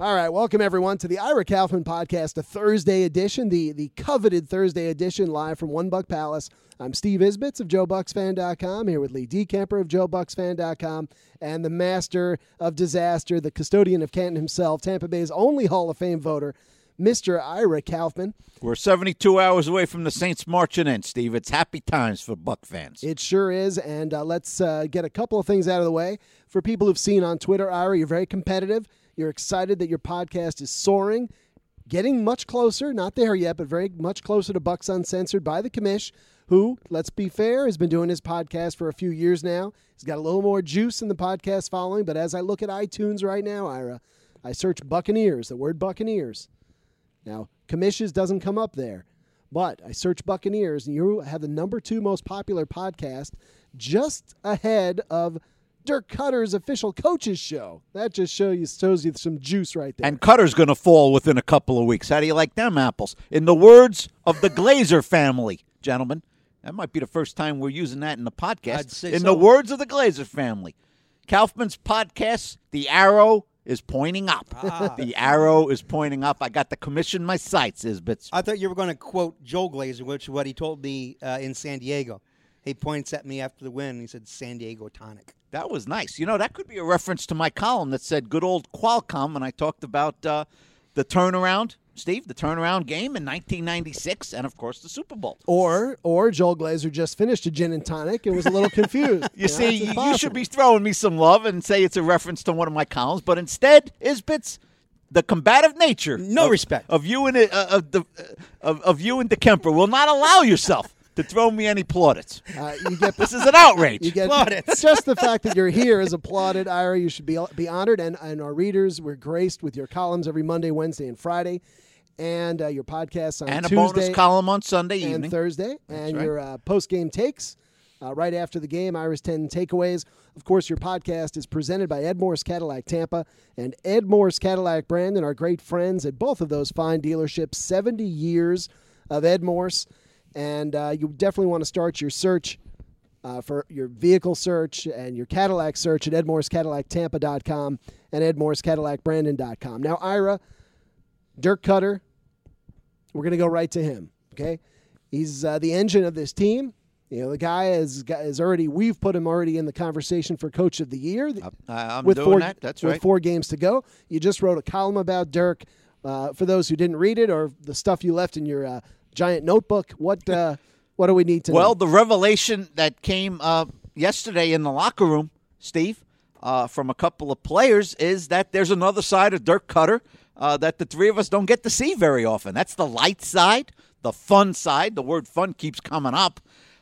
All right, welcome everyone to the Ira Kaufman Podcast, a Thursday edition, the coveted Thursday edition, live from One Buck Palace. I'm Steve Isbitz of JoeBucksFan.com, here with Lee DeKemper of JoeBucksFan.com, and the master of disaster, the custodian of Canton himself, Tampa Bay's only Hall of Fame voter, Mr. Ira Kaufman. We're 72 hours away from the Saints marching in, Steve. It's happy times for Buck fans. It sure is, and let's get a couple of things out of the way. For people who've seen on Twitter, Ira, you're very competitive. You're excited that your podcast is soaring, getting much closer, not there yet, but very much closer to Bucks Uncensored by the commish, who, let's be fair, has been doing his podcast for a few years now. He's got a little more juice in the podcast following, but as I look at iTunes right now, Ira, I search Buccaneers, the word Buccaneers. Now, commishes doesn't come up there, but I search Buccaneers, and you have the number 2 most popular podcast, just ahead of Dirk Cutter's official coaches show. That just shows you some juice right there. And Cutter's going to fall within a couple of weeks. How do you like them apples? In the words of the Glazer family, gentlemen, that might be the first time we're using that in the podcast. I'd say in so. the words of the Glazer family, Kaufman's podcast, the arrow is pointing up. The arrow is pointing up. I got the commission in my sights, Isbitz. I thought you were going to quote Joel Glazer, which is what he told me in San Diego. He points at me after the win, and he said, San Diego tonic. That was nice. You know, that could be a reference to my column that said good old Qualcomm, and I talked about the turnaround, Steve, the turnaround game in 1996, and, of course, the Super Bowl. Or Joel Glazer just finished a gin and tonic and was a little confused. You see, you should be throwing me some love and say it's a reference to one of my columns, but instead, Isbitz, the combative nature respect of you and of you and DeKemper will not allow yourself to throw me any plaudits. This is an outrage. You get plaudits. Just the fact that you're here is applauded, Ira. You should be honored, and our readers, we're graced with your columns every Monday, Wednesday, and Friday, and your podcasts on and Tuesday. And a bonus column on Sunday and evening. Thursday. That's and right. Your post-game takes right after the game, Ira's 10 takeaways. Of course, your podcast is presented by Ed Morse Cadillac Tampa and Ed Morse Cadillac Brandon, our great friends at both of those fine dealerships. 70 years of Ed Morse. And you definitely want to start your search for your vehicle search and your Cadillac search at EdMorseCadillacTampa.com and EdMorseCadillacBrandon.com. Now, Ira, Dirk Cutter, we're going to go right to him, okay? He's the engine of this team. You know, the guy is already, we've put him already in the conversation for Coach of the Year. I'm with doing that. That's right. With 4 games to go. You just wrote a column about Dirk. For those who didn't read it or the stuff you left in your giant notebook, what do we need to know? Well, the revelation that came yesterday in the locker room, Steve, from a couple of players is that there's another side of Dirk Cutter that the three of us don't get to see very often. That's the light side, the fun side. The word fun keeps coming up.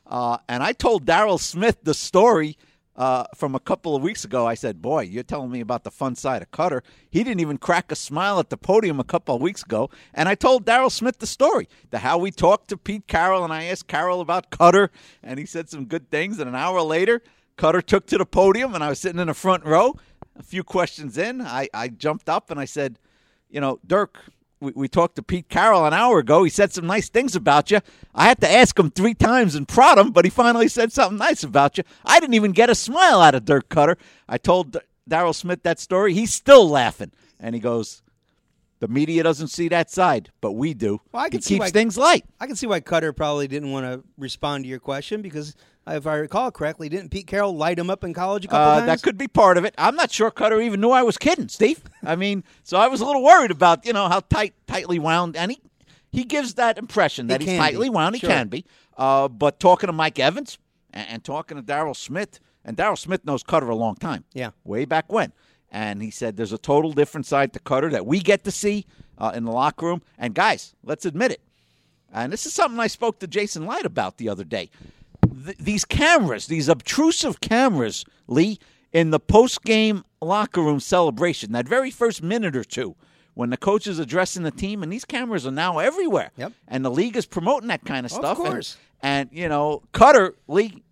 And I told Daryl Smith the story from a couple of weeks ago. I said, boy, you're telling me about the fun side of Cutter. He didn't even crack a smile at the podium a couple of weeks ago. And I told Daryl Smith the story, how we talked to Pete Carroll, and I asked Carroll about Cutter, and he said some good things. And an hour later, Cutter took to the podium, and I was sitting in the front row. A few questions in, I jumped up, and I said, Dirk, we talked to Pete Carroll an hour ago. He said some nice things about you. I had to ask him 3 times and prod him, but he finally said something nice about you. I didn't even get a smile out of Dirk Cutter. I told Daryl Smith that story. He's still laughing. And he goes, the media doesn't see that side, but we do. Well, he keeps things light. I can see why Cutter probably didn't want to respond to your question because, if I recall correctly, didn't Pete Carroll light him up in college a couple times? That could be part of it. I'm not sure Cutter even knew I was kidding, Steve. I mean, so I was a little worried about, how tightly wound. And he gives that impression that he's tightly wound. Sure. He can be. But talking to Mike Evans and talking to Daryl Smith, and Daryl Smith knows Cutter a long time. Yeah. Way back when. And he said there's a total different side to Cutter that we get to see in the locker room. And, guys, let's admit it. And this is something I spoke to Jason Light about the other day. These cameras, these obtrusive cameras, Lee, in the post-game locker room celebration, that very first minute or two, when the coach is addressing the team, and these cameras are now everywhere. Yep. And the league is promoting that kind of stuff. Of course. And Cutter, Lee,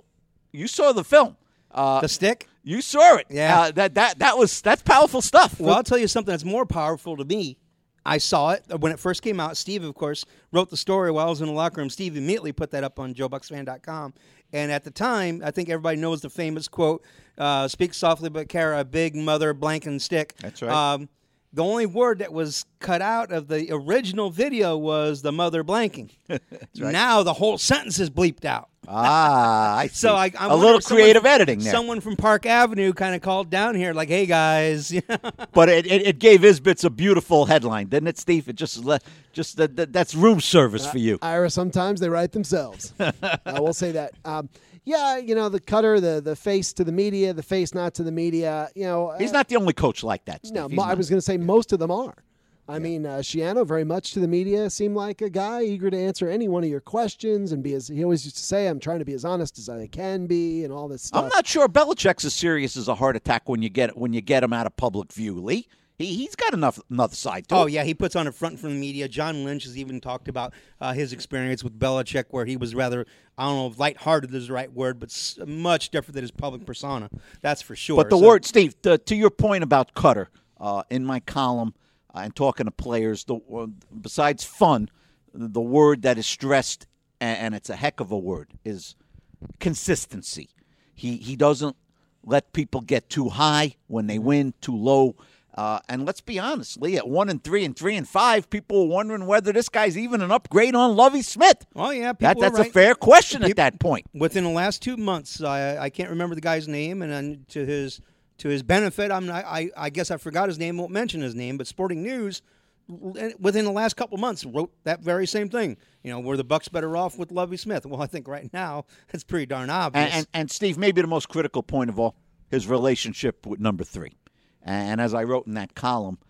you saw the film. The stick? You saw it. Yeah. That's powerful stuff. Well, I'll tell you something that's more powerful to me. I saw it when it first came out. Steve, of course, wrote the story while I was in the locker room. Steve immediately put that up on JoeBucksFan.com. And at the time, I think everybody knows the famous quote, speak softly but carry a big mother blank and stick. That's right. The only word that was cut out of the original video was the mother blanking. right. Now the whole sentence is bleeped out. I see. So I a little creative editing there. Someone from Park Avenue kind of called down here like, hey, guys. But it gave Isbitz a beautiful headline, didn't it, Steve? It that's room service for you. Ira, sometimes they write themselves. I will say that. Yeah, the cutter, the face to the media, the face not to the media. He's not the only coach like that, Steve. No, I was going to say most of them are. I mean, Schiano, very much to the media, seemed like a guy eager to answer any one of your questions and be as he always used to say, I'm trying to be as honest as I can be and all this stuff. I'm not sure Belichick's as serious as a heart attack when you get him out of public view, Lee. He's got another side to it. Oh, yeah, he puts on a front from the media. John Lynch has even talked about his experience with Belichick where he was rather, I don't know if lighthearted is the right word, but much different than his public persona. That's for sure. But the word, Steve, to your point about Cutter, in my column and talking to players, besides fun, the word that is stressed, and it's a heck of a word, is consistency. He doesn't let people get too high when they win, too low. And let's be honest, Lee, at 1-3 and 3-5, people were wondering whether this guy's even an upgrade on Lovie Smith. Oh, yeah. That's right. a fair question at that point. Within the last 2 months, I can't remember the guy's name, and to his benefit, I guess I forgot his name, won't mention his name, but Sporting News, within the last couple months, wrote that very same thing. Were the Bucs better off with Lovie Smith? Well, I think right now it's pretty darn obvious. And Steve, maybe the most critical point of all, his relationship with number 3. And as I wrote in that column,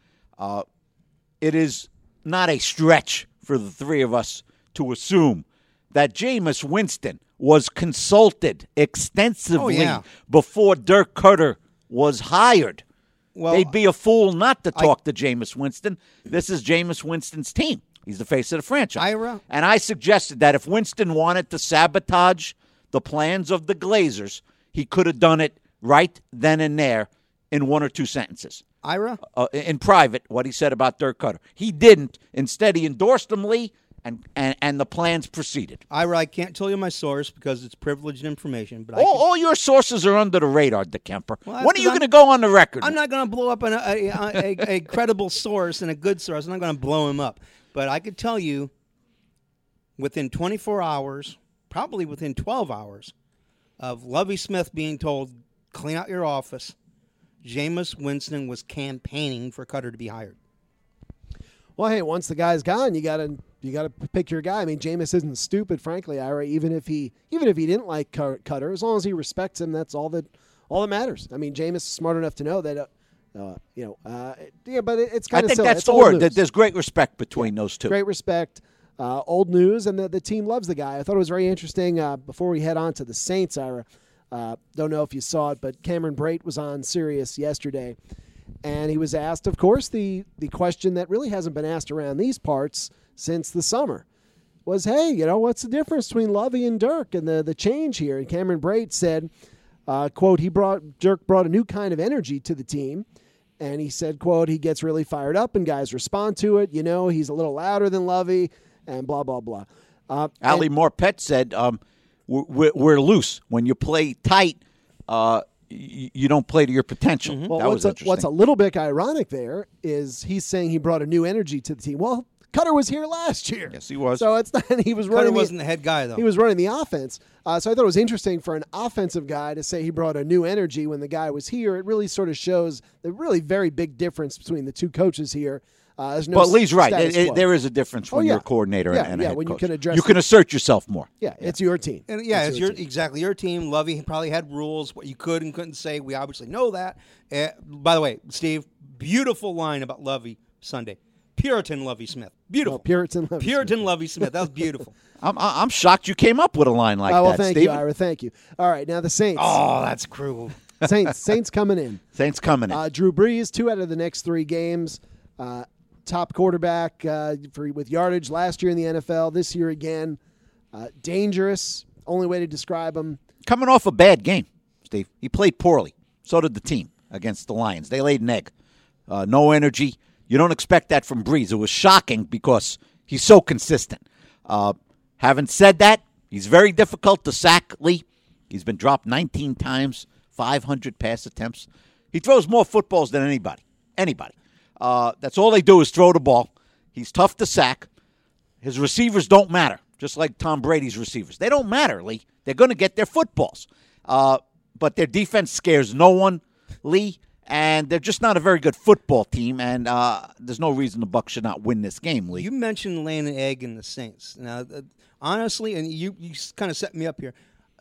it is not a stretch for the three of us to assume that Jameis Winston was consulted extensively before Dirk Cutter was hired. Well, they'd be a fool not to talk to Jameis Winston. This is Jameis Winston's team. He's the face of the franchise. And I suggested that if Winston wanted to sabotage the plans of the Glazers, he could have done it right then and there in 1 or 2 sentences. Ira? In private, what he said about Dirk Cutter. He didn't. Instead, he endorsed him, Lee, and the plans proceeded. Ira, I can't tell you my source because it's privileged information. But all your sources are under the radar, DeKemper. Well, when are you going to go on the record? I'm not going to blow up a credible source and a good source. I'm not going to blow him up. But I could tell you within 24 hours, probably within 12 hours, of Lovie Smith being told, clean out your office, Jameis Winston was campaigning for Cutter to be hired. Well, hey, once the guy's gone, you gotta pick your guy. I mean, Jameis isn't stupid, frankly, Ira. Even if he didn't like Cutter, as long as he respects him, that's all that matters. I mean, Jameis is smart enough to know that. But it's kind of. I think silly. that's it's the old word. news. That there's great respect between those two. Great respect. Old news, and the team loves the guy. I thought it was very interesting. Before we head on to the Saints, Ira. Don't know if you saw it, but Cameron Brate was on Sirius yesterday, and he was asked, of course, the question that really hasn't been asked around these parts since the summer was, hey, what's the difference between Lovie and Dirk and the change here? And Cameron Brate said, quote, Dirk brought a new kind of energy to the team, and he said, quote, he gets really fired up and guys respond to it. He's a little louder than Lovie and blah, blah, blah. Ali Morpet said, we're loose. When you play tight, you don't play to your potential. Mm-hmm. Well, that was interesting. What's a little bit ironic there is he's saying he brought a new energy to the team. Well, Cutter was here last year. Yes, he was. So it's not. He was Cutter running. Wasn't the head guy though. He was running the offense. So I thought it was interesting for an offensive guy to say he brought a new energy when the guy was here. It really sort of shows the really very big difference between the two coaches here. But Lee's right. There is a difference when you're a coordinator and a head when coach. You can assert yourself more. Yeah, it's your team. And it's your team. Lovie probably had rules, what you could and couldn't say. We obviously know that. By the way, Steve, beautiful line about Lovie Sunday. Puritan Lovie Smith. Beautiful. Puritan Lovie Smith. That was beautiful. I'm shocked you came up with a line like that, thank Steve. you, Ira. Thank you. All right, now the Saints. Oh, that's cruel. Saints coming in. Saints coming in. Drew Brees, 2 out of the next 3 games. Top quarterback with yardage last year in the NFL, this year again. Dangerous, only way to describe him. Coming off a bad game, Steve. He played poorly. So did the team against the Lions. They laid an egg. No energy. You don't expect that from Brees. It was shocking because he's so consistent. Having said that, he's very difficult to sack, Lee. He's been dropped 19 times, 500 pass attempts. He throws more footballs than anybody. That's all they do is throw the ball. He's tough to sack. His receivers don't matter, just like Tom Brady's receivers. They don't matter, Lee. They're going to get their footballs. But their defense scares no one, Lee. And they're just not a very good football team, and there's no reason the Bucs should not win this game, Lee. You mentioned laying an egg in the Saints. Now, honestly, and you kind of set me up here.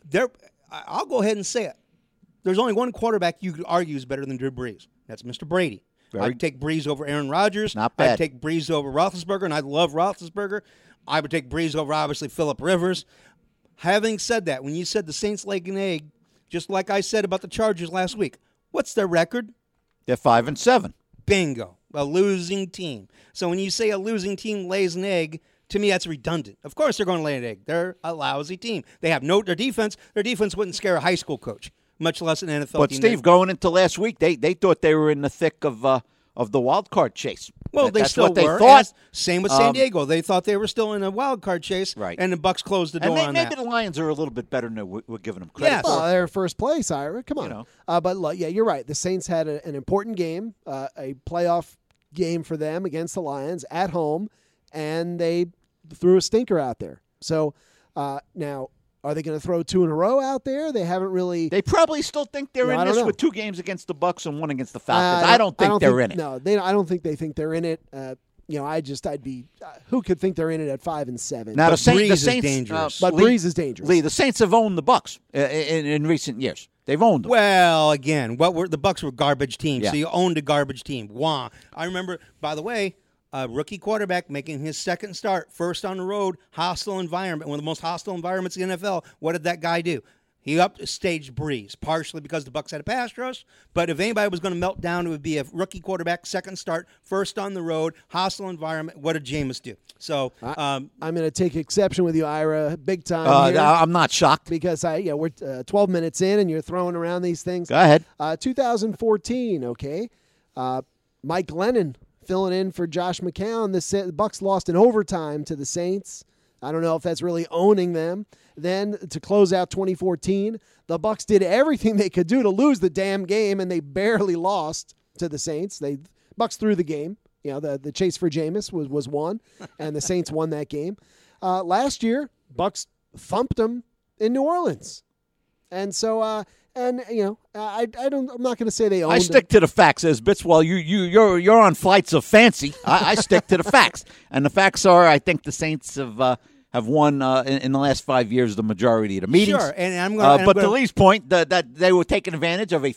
I'll go ahead and say it. There's only one quarterback you could argue is better than Drew Brees. That's Mr. Brady. I'd take Brees over Aaron Rodgers. Not bad. I'd take Brees over Roethlisberger, and I love Roethlisberger. I would take Brees over, obviously, Phillip Rivers. Having said that, when you said the Saints laying an egg, just like I said about the Chargers last week, what's their record? They're 5-7. Bingo. A losing team. So when you say a losing team lays an egg, to me that's redundant. Of course they're going to lay an egg. They're a lousy team. They have their defense wouldn't scare a high school coach, much less an NFL But team. Steve, going into last week, they thought they were in the thick of the wild card chase. Well, That's still what they were. thought. Same with San Diego. They thought they were still in a wild card chase, Right. and the Bucs closed the door And on maybe that. the Lions are a little bit better than we're giving them credit Yes. for. Well, they're in first place, Ira. Come on. You know. But look, yeah, you're right. The Saints had an important game, a playoff game for them against the Lions at home, and they threw a stinker out there. So now, are they going to throw 2 in a row out there? They haven't really. They probably still think they're No, I in don't this know. with 2 games against the Bucs and 1 against the Falcons. I don't think they're in it. No, I don't think they think they're in it. I'd be. Who could think they're in it at 5-7? Now, But the Brees is Saints, dangerous. But Lee, Brees is dangerous. Lee, the Saints have owned the Bucs in recent years. They've owned them. Well, again, the Bucs were garbage teams, Yeah. so you owned a garbage team. Wah. I remember, by the way, a rookie quarterback making his second start, first on the road, hostile environment, one of the most hostile environments in the NFL. What did that guy do? He upstaged Brees, partially because the Bucs had a pass rush. But if anybody was going to melt down, it would be a rookie quarterback, second start, first on the road, hostile environment. What did Jameis do? So I'm going to take exception with you, Ira, big time here. I'm not shocked. Because we're 12 minutes in and you're throwing around these things. Go ahead. 2014, okay. Mike Glennon filling in for Josh McCown. The Bucs lost in overtime to the Saints. I don't know if that's really owning them. Then to close out 2014, the Bucs did everything they could do to lose the damn game, and they barely lost to the Saints. Bucs threw the game. You know, the chase for Jameis was won, and the Saints won that game. Last year, Bucs thumped them in New Orleans, and so I'm not going to say they owned. I stick to the facts, as bits. While you're on flights of fancy, I stick to the facts, and the facts are, I think the Saints have won in the last 5 years the majority of the meetings. Sure, and I'm going. But to Lee's point, that they were taking advantage of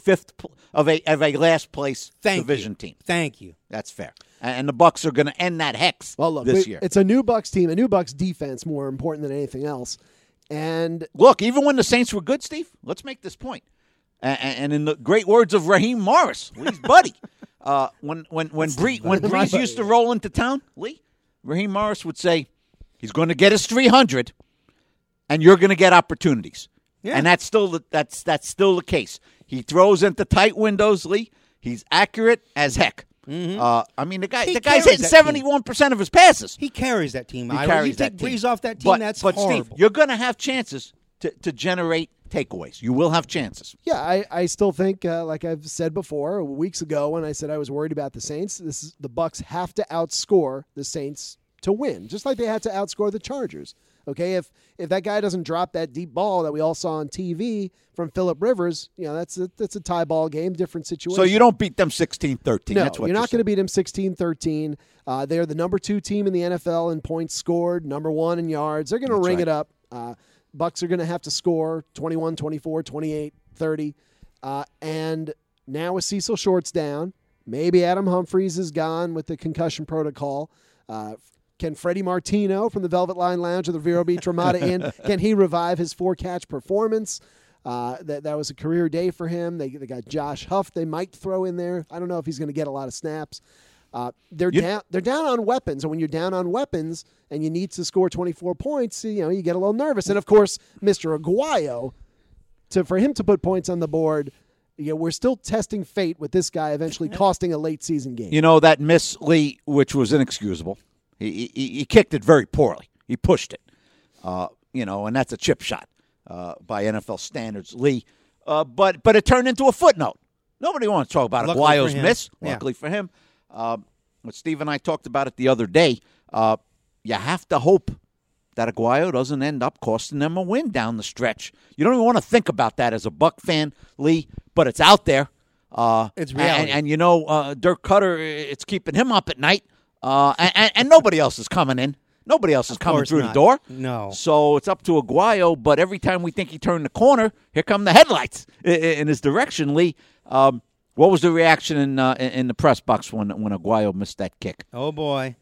a last place division team. Thank you. That's fair, and the Bucs are going to end that hex this year. It's a new Bucs team, a new Bucs defense, more important than anything else. And look, even when the Saints were good, Steve, let's make this point. And in the great words of Raheem Morris, Lee's buddy, when Brees used to roll into town, Lee, Raheem Morris would say, he's going to get us 300, and you're going to get opportunities. Yeah. And that's still the case. He throws into tight windows, Lee. He's accurate as heck. Mm-hmm. I mean, the guy's hitting 71% of his passes. He carries that team. You take Brees off that team, that's horrible. Steve, you're going to have chances to generate takeaways. You will have chances. Yeah, I still think, like I've said before, weeks ago when I said I was worried about the Saints, the Bucs have to outscore the Saints to win, just like they had to outscore the Chargers. Okay, if that guy doesn't drop that deep ball that we all saw on TV from Phillip Rivers, that's a tie ball game, different situation. So you don't beat them 16-13. No, that's what you're not going to beat them 16-13. They're the number 2 team in the NFL in points scored, number 1 in yards. They're going to ring it up. Bucs are going to have to score 21, 24, 28, 30. And now with Cecil Shorts down, maybe Adam Humphries is gone with the concussion protocol. Can Freddie Martino from the Velvet Line Lounge of the Vero Beach Ramada Inn, can he revive his 4-catch performance? That was a career day for him. They got Josh Huff they might throw in there. I don't know if he's going to get a lot of snaps. They're down on weapons, and when you're down on weapons and you need to score 24 points, you get a little nervous. And of course, Mr. Aguayo, for him to put points on the board, we're still testing fate with this guy eventually costing a late season game. That miss, Lee, which was inexcusable. He kicked it very poorly. He pushed it, and that's a chip shot by NFL standards, Lee. But it turned into a footnote. Nobody wants to talk about Aguayo's miss. Luckily for him. what Steve and I talked about it the other day. You have to hope that Aguayo doesn't end up costing them a win down the stretch. You don't even want to think about that as a Buck fan, Lee, but it's out there. It's reality. And Dirk Cutter, it's keeping him up at night. And nobody else is coming in. Nobody else is coming through the door. No. So it's up to Aguayo, but every time we think he turned the corner, here come the headlights in his direction, Lee. What was the reaction in the press box when Aguayo missed that kick? Oh boy,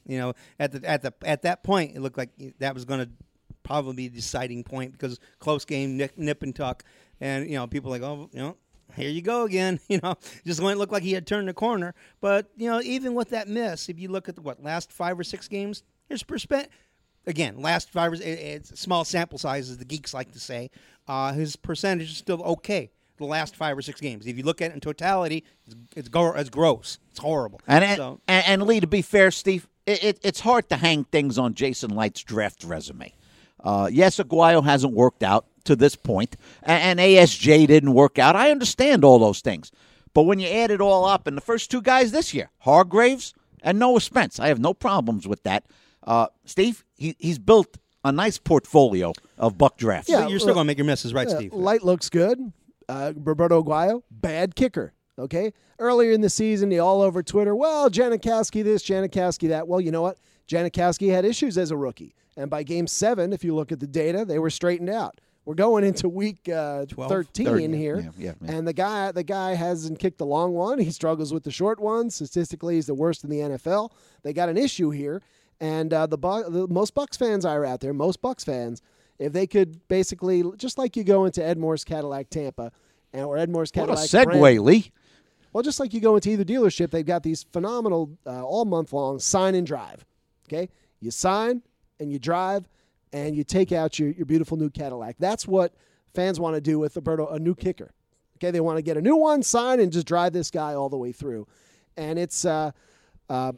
at that point it looked like that was going to probably be the deciding point because close game, nip and tuck, and people like, oh, here you go again. Just when it looked like he had turned the corner. But even with that miss, if you look at the last 5 or 6 games, here's perspective. Again, last 5 it's small sample sizes, the geeks like to say. His percentage is still okay. The last 5 or 6 games. If you look at it in totality, it's gross. It's horrible. And Lee, to be fair, Steve, it's hard to hang things on Jason Light's draft resume. Yes, Aguayo hasn't worked out to this point, and ASJ didn't work out. I understand all those things. But when you add it all up, and the first 2 guys this year, Hargraves and Noah Spence, I have no problems with that. Steve, he's built a nice portfolio of Buck drafts. Yeah, but you're still going to make your misses, right, Steve? Light looks good. Roberto Aguayo, bad kicker. Okay? Earlier in the season, all over Twitter, well, Janikowski this, Janikowski that. Well, you know what? Janikowski had issues as a rookie. And by game 7, if you look at the data, they were straightened out. We're going into week 13 here. Yeah. And the guy hasn't kicked a long one. He struggles with the short one. Statistically, he's the worst in the NFL. They got an issue here. And the most Bucks fans are out there, most Bucks fans, if they could basically, just like you go into Ed Moore's Cadillac Tampa or Ed Moore's Cadillac. What a segue, Lee. Well, just like you go into either dealership, they've got these phenomenal all month long sign and drive. Okay? You sign and you drive and you take out your beautiful new Cadillac. That's what fans want to do with Roberto, a new kicker. Okay? They want to get a new one, sign, and just drive this guy all the way through. And it's going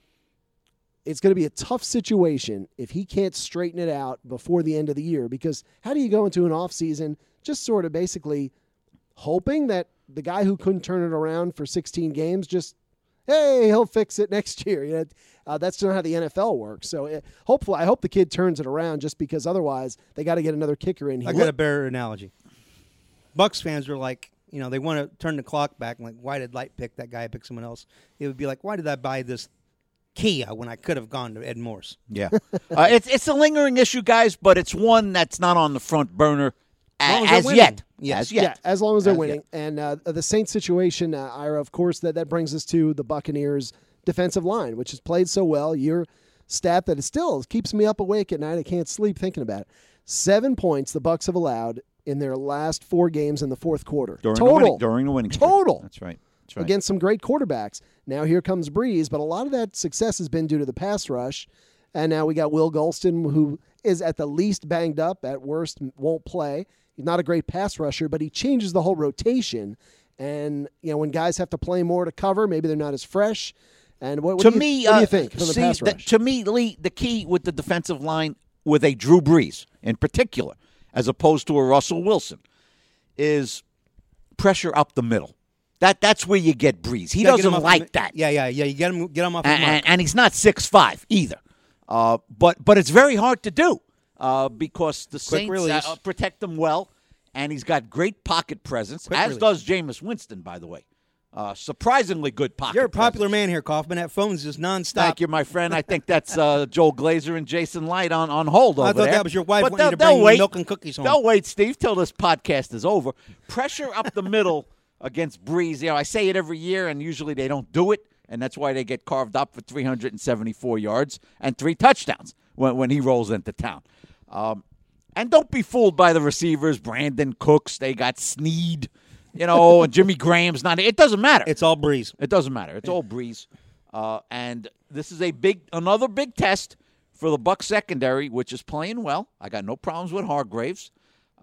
to be a tough situation if he can't straighten it out before the end of the year, because how do you go into an offseason just sort of basically hoping that the guy who couldn't turn it around for 16 games just, hey, he'll fix it next year? That's not how the NFL works. So I hope the kid turns it around, just because otherwise they got to get another kicker in here. I got a better analogy. Bucks fans are like, they want to turn the clock back. Like, why did Light pick that guy, pick someone else? It would be like, why did I buy this Kia when I could have gone to Ed Moore's? Yeah. It's a lingering issue, guys, but it's one that's not on the front burner as yet. Yes. Yeah, as long as they're winning. And the Saints situation, Ira, of course, that brings us to the Buccaneers' defensive line, which has played so well. Your stat that it still keeps me up awake at night. I can't sleep thinking about it. 7 points the Bucs have allowed in their last 4 games in the fourth quarter. During the winning streak. Total. That's right. Against some great quarterbacks. Now here comes Breeze, but a lot of that success has been due to the pass rush. And now we got Will Golston, who is at the least banged up, at worst won't play. He's not a great pass rusher, but he changes the whole rotation. And when guys have to play more to cover, maybe they're not as fresh. And what do you think from the pass rush? To me, Lee, the key with the defensive line, with a Drew Brees in particular, as opposed to a Russell Wilson, is pressure up the middle. That's where you get Breeze. He doesn't like that. Yeah. You get him off his mark. And he's not 6'5" either. But it's very hard to do because the Saints protect him well, and he's got great pocket presence, does Jameis Winston, by the way. Surprisingly good pocket You're a popular presence. Man here, Kaufman. That phone's just nonstop. Thank you, my friend. I think that's Joel Glazer and Jason Light on hold over there. I thought that was your wife but wanting you to bring milk and cookies home. They'll wait, Steve, till this podcast is over. Pressure up the middle against Breeze. I say it every year, and usually they don't do it, and that's why they get carved up for 374 yards and 3 touchdowns when he rolls into town. And don't be fooled by the receivers, Brandon Cooks. They got Snead, and Jimmy Graham's not. It doesn't matter. It's all Breeze. It doesn't matter. It's all Breeze. And this is another big test for the Bucs secondary, which is playing well. I got no problems with Hargraves.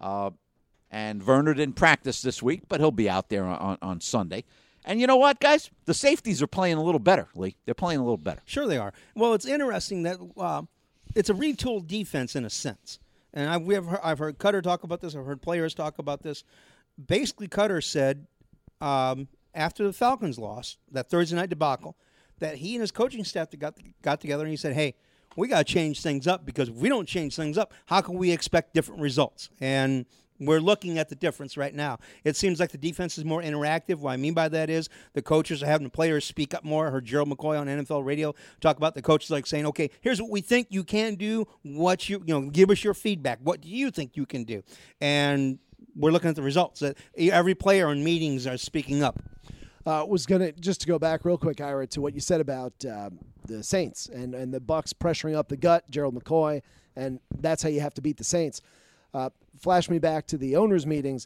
And Werner didn't practice this week, but he'll be out there on Sunday. And you know what, guys? The safeties are playing a little better, Lee. They're playing a little better. Sure they are. Well, it's interesting that it's a retooled defense in a sense. And I've heard Cutter talk about this. I've heard players talk about this. Basically, Cutter said after the Falcons lost, that Thursday night debacle, that he and his coaching staff got together and he said, hey, we got to change things up, because if we don't change things up, how can we expect different results? And we're looking at the difference right now. It seems like the defense is more interactive. What I mean by that is the coaches are having the players speak up more. I heard Gerald McCoy on NFL radio talk about the coaches like saying, okay, here's what we think you can do. Give us your feedback. What do you think you can do? And we're looking at the results. Every player in meetings are speaking up. Was going to just to go back real quick, Ira, to what you said about the Saints and the Bucs pressuring up the gut, Gerald McCoy, and that's how you have to beat the Saints. Flash me back to the owners' meetings.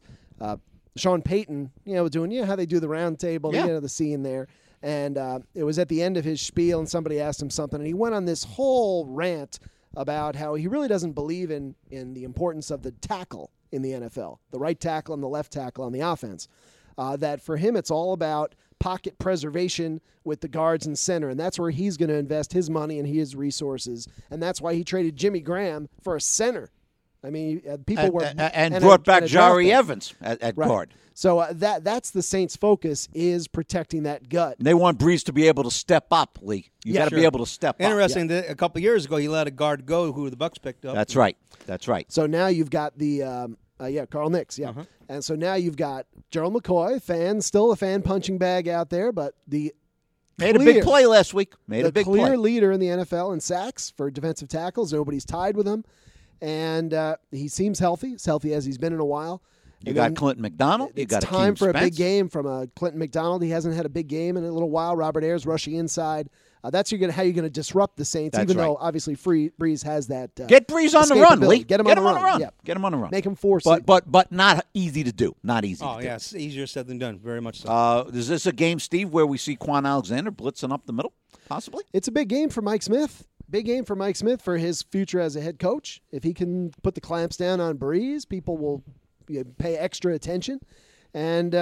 Sean Payton, doing how they do the round table, the scene there. And it was at the end of his spiel, and somebody asked him something, and he went on this whole rant about how he really doesn't believe in the importance of the tackle in the NFL, the right tackle and the left tackle on the offense. That for him, it's all about pocket preservation with the guards and center, and that's where he's going to invest his money and his resources, and that's why he traded Jimmy Graham for a center. I mean, people were and brought back Jari Evans at guard. So that's the Saints' focus, is protecting that gut. And they want Breeze to be able to step up, Lee. You got to be able to step up. Interesting that a couple of years ago he let a guard go who the Bucs picked up. That's right. So now you've got the Carl Nicks, and so now you've got Gerald McCoy, still a fan punching bag out there, but made a big play last week. The clear leader in the NFL in sacks for defensive tackles. Nobody's tied with him. And he seems healthy, as healthy as he's been in a while. You got Clinton McDonald. You got It's time for a big game from Clinton McDonald. He hasn't had a big game in a little while. Robert Ayers rushing inside. That's how you're going to disrupt the Saints, though obviously Breeze has that. Get Breeze on the run, Lee. Get him on the run. Yeah. Get him on the run. Make him force it. But not easy to do. Not easy to do. It's easier said than done. Very much so. Is this a game, Steve, where we see Quan Alexander blitzing up the middle, possibly? It's a big game for Mike Smith. Big game for Mike Smith for his future as a head coach. If he can put the clamps down on Breeze, people will pay extra attention. And,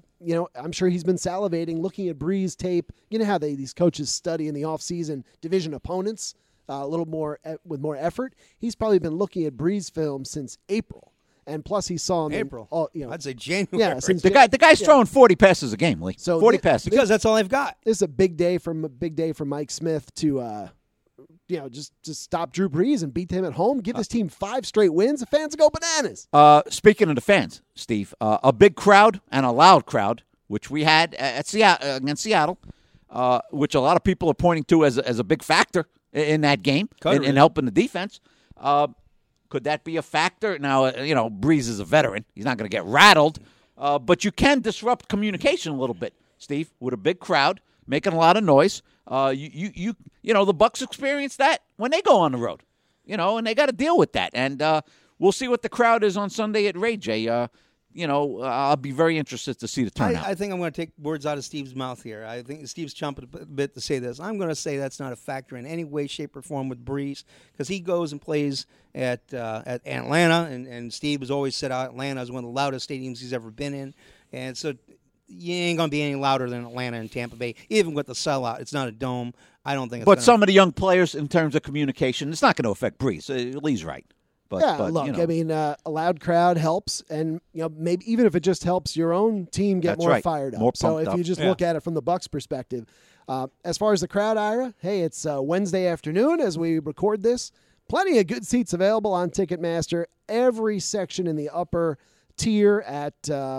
I'm sure he's been salivating looking at Breeze tape. You know how these coaches study in the offseason division opponents a little more with more effort. He's probably been looking at Breeze film since April. And plus he saw him April. I'd say January. Yeah, the guy's throwing 40 passes a game, Lee. So 40 passes. Because that's all they've got. This is a big day for Mike Smith to just stop Drew Brees and beat him at home. Give this team 5 straight wins. The fans will go bananas. Speaking of the fans, Steve, a big crowd and a loud crowd, which we had at against Seattle, which a lot of people are pointing to as a big factor in that game in helping the defense. Could that be a factor? Now, Brees is a veteran. He's not going to get rattled, but you can disrupt communication a little bit, Steve, with a big crowd making a lot of noise. The Bucs experience that when they go on the road, and they got to deal with that. And we'll see what the crowd is on Sunday at Ray J. I'll be very interested to see the turnout. I think I'm going to take words out of Steve's mouth here. I think Steve's chomping a bit to say this. I'm going to say that's not a factor in any way, shape, or form with Breeze, because he goes and plays at Atlanta, and Steve has always said Atlanta is one of the loudest stadiums he's ever been in, and so you ain't going to be any louder than Atlanta and Tampa Bay, even with the sellout. It's not a dome. I don't think it's But some of the young players, in terms of communication, it's not going to affect Breeze. Lee's right. But, look, I mean, a loud crowd helps, and maybe even if it just helps your own team get more fired up. More so if up. you just look at it from the Bucs perspective, as far as the crowd, Ira, hey, it's Wednesday afternoon as we record this. Plenty of good seats available on Ticketmaster. Every section in the upper tier at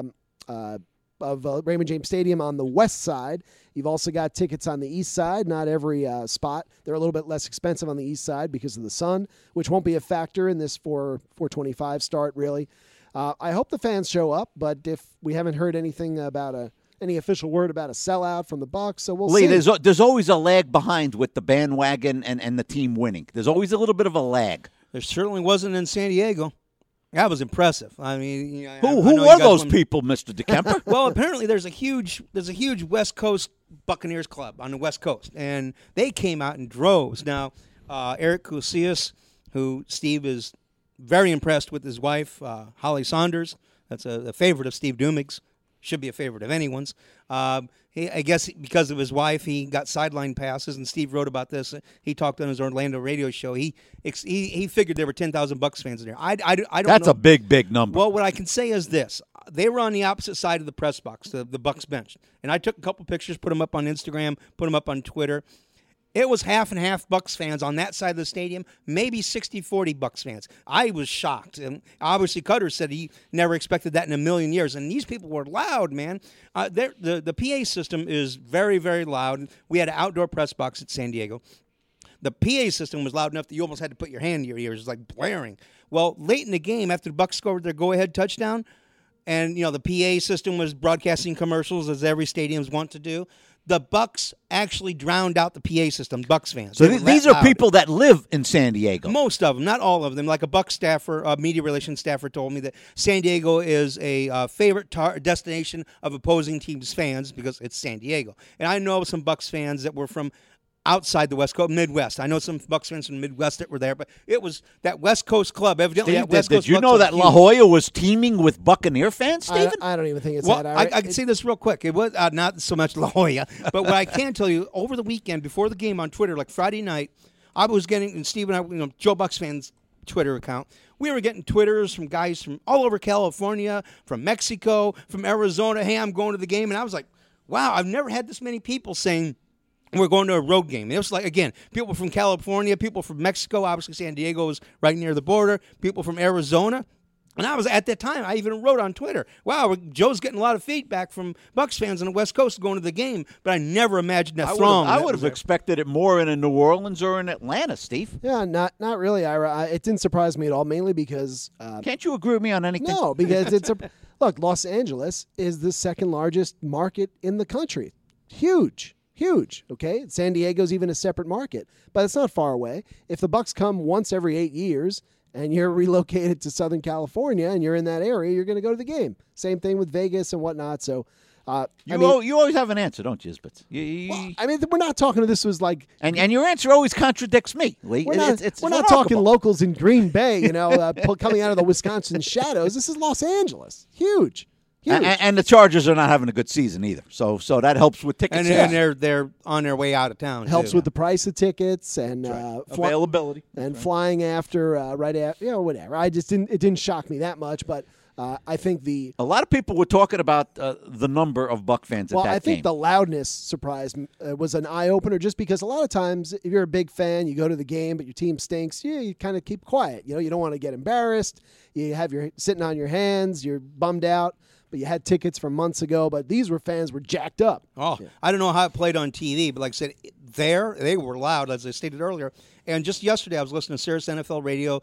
of Raymond James Stadium on the west side. You've also got tickets on the east side. Not every spot. They're a little bit less expensive on the east side because of the sun, which won't be a factor in this 4:25 start, really. I hope the fans show up, but if we haven't heard anything about any official word about a sellout from the Bucs, so we'll see. There's always a lag behind with the bandwagon and the team winning. There's always a little bit of a lag. There certainly wasn't in San Diego. That was impressive. I mean, who were those people, Mr. DeKemper? Well, apparently there's a huge West Coast Buccaneers club on the West Coast, and they came out in droves. Now, Eric Casillas, who Steve is very impressed with his wife, Holly Saunders. That's a favorite of Steve Dumig's. Should be a favorite of anyone's. I guess because of his wife, he got sideline passes, and Steve wrote about this. He talked on his Orlando radio show. He figured there were 10,000 Bucs fans in there. I don't That's know. a big number. Well, what I can say is this. they were on the opposite side of the press box, the Bucks bench. And I took a couple pictures, put them up on Instagram, put them up on Twitter. It was half and half Bucks fans on that side of the stadium, maybe 60-40 Bucks fans. I was shocked. And obviously, Cutter said he never expected that in a million years. And these people were loud, man. The PA system is very, very loud. We had an outdoor press box at San Diego. The PA system was loud enough that you almost had to put your hand in your ears. It was like blaring. Well, late in the game, after the Bucks scored their go-ahead touchdown, and the PA system was broadcasting commercials, as every stadium's want to do, the Bucks actually drowned out the PA system, Bucks fans. So these are people that live in San Diego. Most of them, not all of them. Like a Bucks staffer, a media relations staffer told me that San Diego is a favorite destination of opposing teams' fans because it's San Diego. And I know some Bucks fans that were from outside the West Coast, Midwest. I know some Bucks fans from the Midwest that were there, but it was that West Coast club. Evidently, Steve, that West Coast did you Bucks know that huge. La Jolla was teeming with Buccaneer fans, Stephen? I don't even think it's Well, that. I can say this real quick. It was not so much La Jolla, but what I can tell you, over the weekend, before the game on Twitter, like Friday night, I was getting, and Steve and I, Joe Bucks fans' Twitter account, we were getting Twitters from guys from all over California, from Mexico, from Arizona. Hey, I'm going to the game. And I was like, wow, I've never had this many people saying, we're going to a road game. It was like, again, people from California, people from Mexico. Obviously, San Diego is right near the border. People from Arizona. And I was, at that time, I even wrote on Twitter, wow, Joe's getting a lot of feedback from Bucks fans on the West Coast going to the game. But I never imagined that throng. I would have expected it more in New Orleans or in Atlanta, Steve. Yeah, not really, Ira. It didn't surprise me at all, mainly because Can't you agree with me on anything? no, because it's a look. Los Angeles is the second largest market in the country. Huge. Okay, San Diego's even a separate market, but it's not far away. If the Bucks come once every 8 years and you're relocated to Southern California and you're in that area, you're going to go to the game. Same thing with Vegas and whatnot. So, You always have an answer, don't you, Isbitz? we're not talking. This was like, and your answer always contradicts me, Lee. we're not It's talking locals in Green Bay. Coming out of the Wisconsin shadows. This is Los Angeles. Huge. And the Chargers are not having a good season either, so that helps with tickets. And they're on their way out of town. Helps too. with the price of tickets and availability and flying after right after whatever. It didn't shock me that much, but I think a lot of people were talking about the number of Buck fans at that game. I think the loudness surprised was an eye opener, just because a lot of times if you're a big fan, you go to the game, but your team stinks. You kind of keep quiet. You don't want to get embarrassed. You have your sitting on your hands. You're bummed out. But you had tickets from months ago, but these fans were jacked up. Oh, yeah. I don't know how it played on TV, but like I said, they were loud, as I stated earlier. And just yesterday, I was listening to Sirius NFL Radio.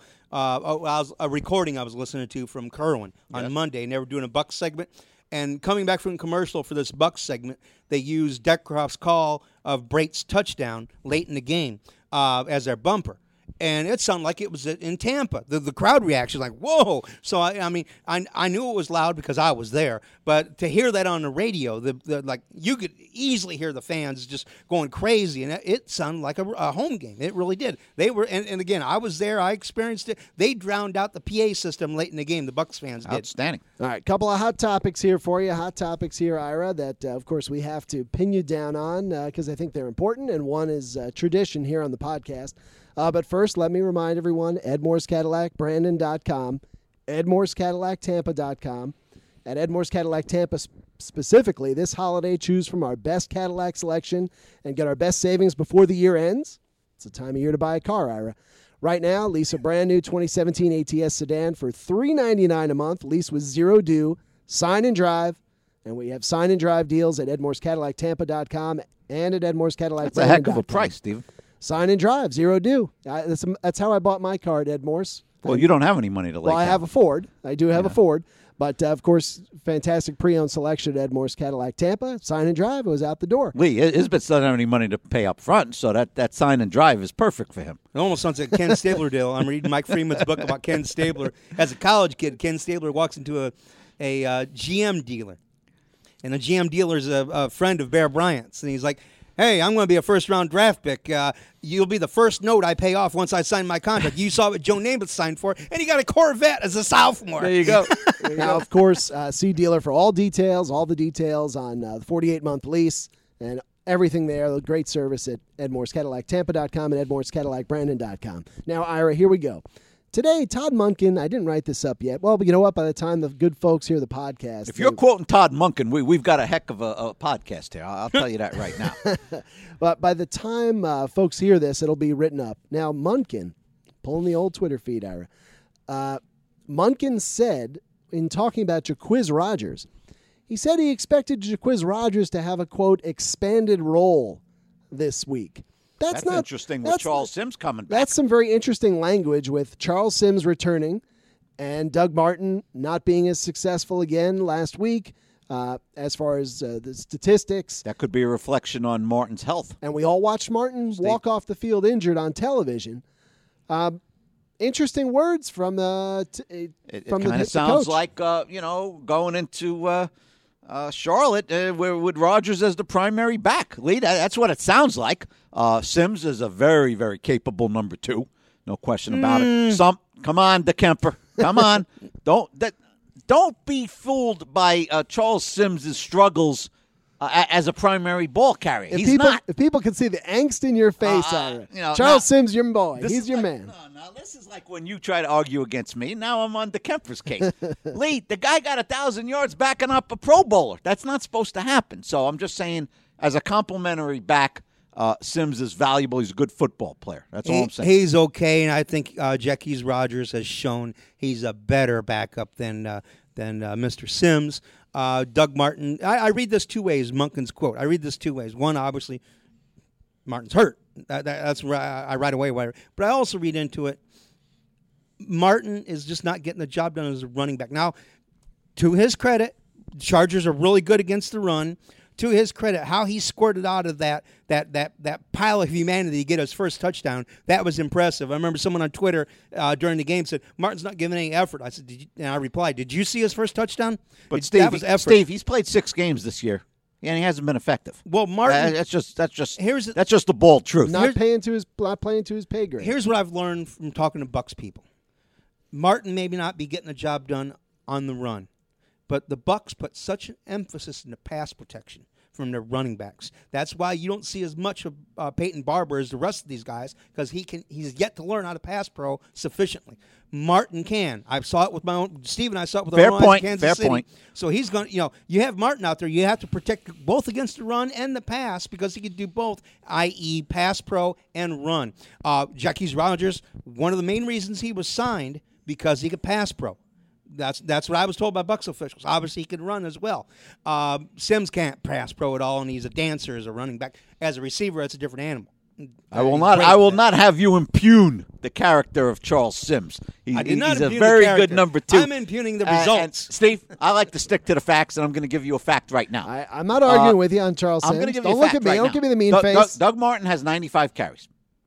A recording I was listening to from Kerwin on Monday, and they were doing a Bucks segment. And coming back from commercial for this Bucks segment, they used Deckcroft's call of Brate's touchdown late in the game as their bumper. And it sounded like it was in Tampa. The crowd reaction was like, whoa. So, I knew it was loud because I was there. But to hear that on the radio, you could easily hear the fans just going crazy. And it sounded like a home game. It really did. They were, and again, I was there. I experienced it. They drowned out the PA system late in the game. The Bucks fans did. Outstanding. All right, couple of hot topics here for you. Hot topics here, Ira, that, of course, we have to pin you down on because I think they're important. And one is tradition here on the podcast. But first, let me remind everyone, Ed Moore's Cadillac, Brandon.com, Ed Moore's Cadillac, Tampa.com. At Ed Moore's Cadillac Tampa specifically, this holiday, choose from our best Cadillac selection and get our best savings before the year ends. It's the time of year to buy a car, Ira. Right now, lease a brand new 2017 ATS sedan for $399 a month. Lease with zero due. Sign and drive. And we have sign and drive deals at Ed Moore's Cadillac, Tampa.com and at Ed Moore's Cadillac. That's a heck of a price, Stephen. Sign and drive, zero due. That's how I bought my car at Ed Moore's. Well, you don't have any money to lay. Well, I have a Ford. I do have a Ford. But, of course, fantastic pre-owned selection at Ed Moore's Cadillac Tampa. Sign and drive. It was out the door. Lee, Isbitz doesn't have any money to pay up front, so that sign and drive is perfect for him. It almost sounds like Ken Stabler deal. I'm reading Mike Freeman's book about Ken Stabler. As a college kid, Ken Stabler walks into a GM dealer. And the GM dealer is a friend of Bear Bryant's. And he's like, hey, I'm going to be a first-round draft pick. You'll be the first note I pay off once I sign my contract. You saw what Joe Namath signed for, and he got a Corvette as a sophomore. There you go. Now, of course, see dealer for all the details on the 48-month lease and everything there. The great service at Ed Moore's Cadillac, Tampa.com and Ed Moore's Cadillac, Brandon.com. Now, Ira, here we go. Today, Todd Monken, I didn't write this up yet. Well, but you know what? By the time the good folks hear the podcast. If you're quoting Todd Monken, we've got a heck of a podcast here. I'll tell you that right now. But by the time folks hear this, it'll be written up. Now, Monken, pulling the old Twitter feed, Ira, Monken said, in talking about Jacquizz Rodgers, he said he expected Jacquizz Rodgers to have a, quote, expanded role this week. That's not interesting with Charles Sims coming back. That's some very interesting language with Charles Sims returning and Doug Martin not being as successful again last week as far as the statistics. That could be a reflection on Martin's health. And we all watched Martin walk off the field injured on television. Interesting words from the It kind of sounds like, going into Charlotte with Rodgers as the primary back. Lee, that's what it sounds like. Sims is a very, very capable number 2. No question about it. Come on, DeKemper. Come on. Don't be fooled by Charles Sims' struggles as a primary ball carrier. He's not. If people can see the angst in your face, Charles Sims, your boy. He's your man. No, this is like when you try to argue against me. Now I'm on DeKemper's case. Lee, the guy got 1,000 yards backing up a Pro Bowler. That's not supposed to happen. So I'm just saying, as a complimentary back, Sims is valuable. He's a good football player. That's all I'm saying. He's okay, and I think Jacquizz Rodgers has shown he's a better backup than Mr. Sims. Doug Martin, I read this two ways, Monken's quote. I read this two ways. One, obviously, Martin's hurt. That's where I right away. But I also read into it, Martin is just not getting the job done as a running back. Now, to his credit, the Chargers are really good against the run. To his credit, how he squirted out of that pile of humanity to get his first touchdown, that was impressive. I remember someone on Twitter during the game said, Martin's not giving any effort. I said, and I replied, did you see his first touchdown? But that was effort. Steve, he's played 6 games this year, and he hasn't been effective. Well, Martin, that's just the bald truth. Not playing to his pay grade. Here's what I've learned from talking to Bucs people. Martin may not be getting the job done on the run, but the Bucs put such an emphasis in the pass protection from their running backs. That's why you don't see as much of Peyton Barber as the rest of these guys, because he's yet to learn how to pass pro sufficiently. Martin can. I saw it with my own. Steve and I saw it with our own eyes in Kansas City. Point. So he's going. You have Martin out there. You have to protect both against the run and the pass because he can do both, i.e., pass pro and run. Jacquizz Rodgers. One of the main reasons he was signed because he could pass pro. That's what I was told by Bucs officials. Obviously, he can run as well. Sims can't pass pro at all, and he's a dancer as a running back. As a receiver, that's a different animal. I will not have you impugn the character of Charles Sims. He's a very good number 2. I'm impugning the results. And Steve, I like to stick to the facts, and I'm going to give you a fact right now. I'm not arguing with you on Charles Sims. I'm going to give you a fact look at me. right Don't now. give me the mean face. Doug Martin has 95 carries.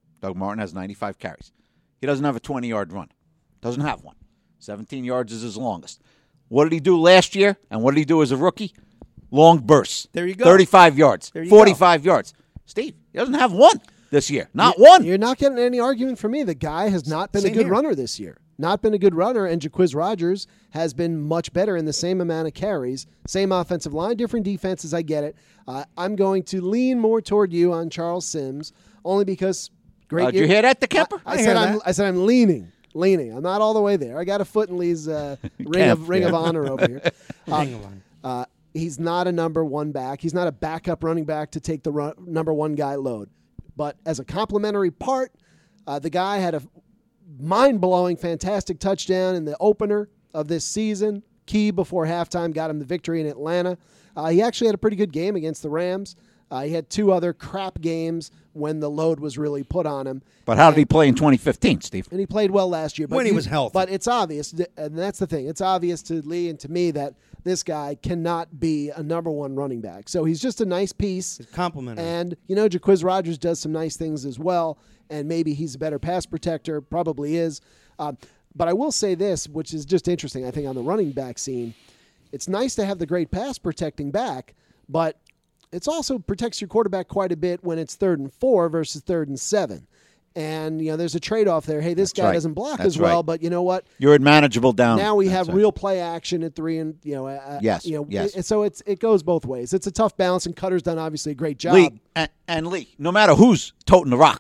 He doesn't have a 20-yard run. Doesn't have one. 17 yards is his longest. What did he do last year, and what did he do as a rookie? Long bursts. There you go. 35 yards. 45 yards. Steve, he doesn't have one this year. Not one. You're not getting any argument from me. The guy has not been a good runner this year. Not been a good runner, and Jacquizz Rodgers has been much better in the same amount of carries, same offensive line, different defenses. I get it. I'm going to lean more toward you on Charles Sims, only because great. Did you hear that, DeKemper? I said I'm leaning. I'm not all the way there. I got a foot in Lee's ring of honor over here. He's not a number 1 back. He's not a backup running back to take the number 1 guy load. But as a complementary part, the guy had a mind-blowing, fantastic touchdown in the opener of this season. Key before halftime got him the victory in Atlanta. He actually had a pretty good game against the Rams. He had 2 other crap games when the load was really put on him. But how did he play in 2015, Steve? And he played well last year. But when he was healthy. But it's obvious, and that's the thing. It's obvious to Lee and to me that this guy cannot be a number 1 running back. So he's just a nice piece. It's complimentary. And, Jacquizz Rodgers does some nice things as well, and maybe he's a better pass protector, probably is. But I will say this, which is just interesting, I think, on the running back scene. It's nice to have the great pass protecting back, but it also protects your quarterback quite a bit when it's 3rd and 4 versus 3rd and 7. And, there's a trade-off there. Hey, this guy doesn't block as well, but you know what? You're at manageable down. Now we have real play action at 3 and, yes. So it goes both ways. It's a tough balance, and Cutter's done obviously a great job. Lee, and Lee, no matter who's toting the rock,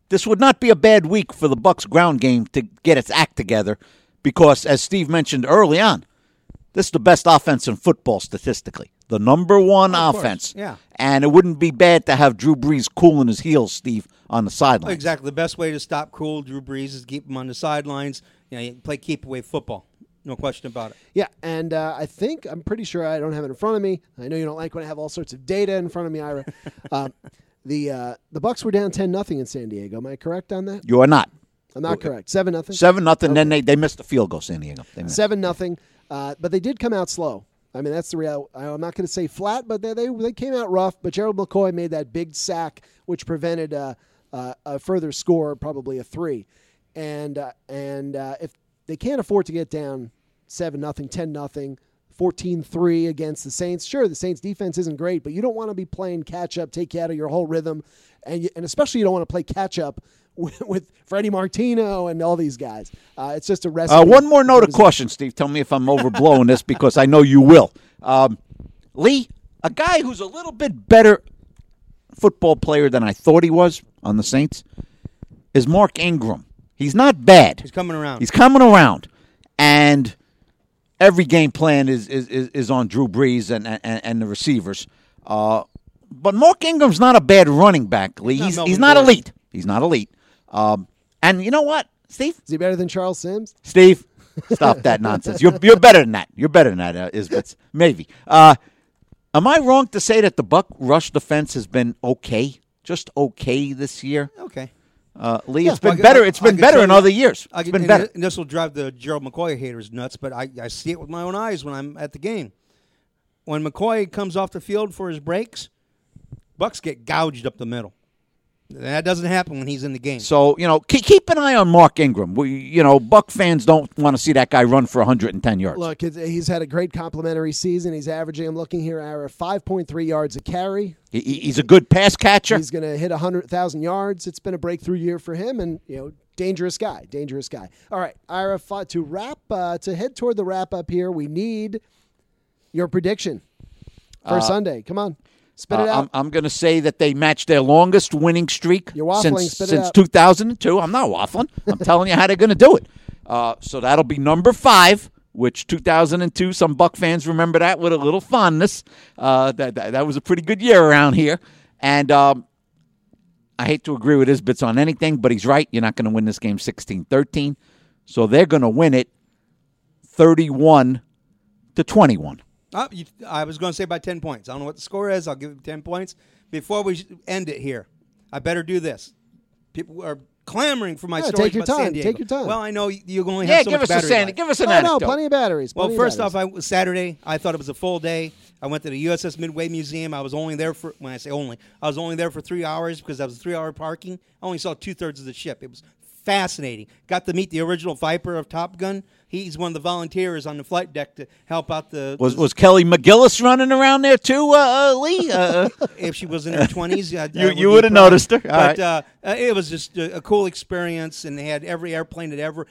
this would not be a bad week for the Bucs ground game to get its act together because, as Steve mentioned early on, this is the best offense in football statistically. The number one offense. Yeah. And it wouldn't be bad to have Drew Brees cooling his heels, Steve, on the sidelines. Exactly. The best way to stop cool Drew Brees is keep him on the sidelines. You play keep away football. No question about it. Yeah, and I'm pretty sure I don't have it in front of me. I know you don't like when I have all sorts of data in front of me, Ira. The Bucs were down 10-0 in San Diego. Am I correct on that? You are not. I'm not correct. 7-0. 7-0. Then they missed the field goal, San Diego. 7-0. But they did come out slow. I mean, that's the real. I'm not going to say flat, but they came out rough. But Gerald McCoy made that big sack, which prevented a further score, probably a 3. And if they can't afford to get down 7-0, 10-0, 14-3 against the Saints. Sure, the Saints defense isn't great, but you don't want to be playing catch up, take you out of your whole rhythm, and especially you don't want to play catch up with Freddie Martino and all these guys. It's just a recipe. One more note of caution, Steve. Tell me if I'm overblowing this because I know you will. Lee, a guy who's a little bit better football player than I thought he was on the Saints is Mark Ingram. He's not bad. He's coming around. And every game plan is on Drew Brees and the receivers. But Mark Ingram's not a bad running back, Lee. He's not elite. He's not elite. And you know what, Steve? Is he better than Charles Sims? Steve, stop that nonsense. You're better than that. You're better than that, Isbitz. Maybe. Am I wrong to say that the Buck rush defense has been okay? Just okay this year? Okay. Lee, it's been better. It's been better in other years. It's been better. And this will drive the Gerald McCoy haters nuts, but I see it with my own eyes when I'm at the game. When McCoy comes off the field for his breaks, Bucks get gouged up the middle. That doesn't happen when he's in the game. So, keep an eye on Mark Ingram. Buck fans don't want to see that guy run for 110 yards. Look, he's had a great complimentary season. He's averaging, I'm looking here, 5.3 yards a carry. He's a good pass catcher. He's going to hit 100,000 yards. It's been a breakthrough year for him, and, dangerous guy. All right, Ira, to head toward the wrap-up here, we need your prediction for Sunday. Come on. Spit it out. I'm going to say that they matched their longest winning streak since 2002. I'm not waffling. I'm telling you how they're going to do it. So that'll be number 5, which 2002, some Buck fans remember that with a little fondness. That was a pretty good year around here. And I hate to agree with Isbitz on anything, but he's right. You're not going to win this game 16-13. So they're going to win it 31-21. I was going to say by 10 points. I don't know what the score is. I'll give him 10 points. Before we end it here, I better do this. People are clamoring for my story about San Diego. Take your time. Well, I know you only have so much battery life. Give us an anecdote. No, plenty of batteries. First off, Saturday, I thought it was a full day. I went to the USS Midway Museum. I was only there for, when I say only, I was only there for 3 hours because that was 3-hour parking. I only saw 2/3 of the ship. It was fascinating. Got to meet the original Viper of Top Gun. He's one of the volunteers on the flight deck to help out the... Was Kelly McGillis running around there too, Lee? If she was in her 20s, you would have noticed her. It was just a cool experience, and they had every airplane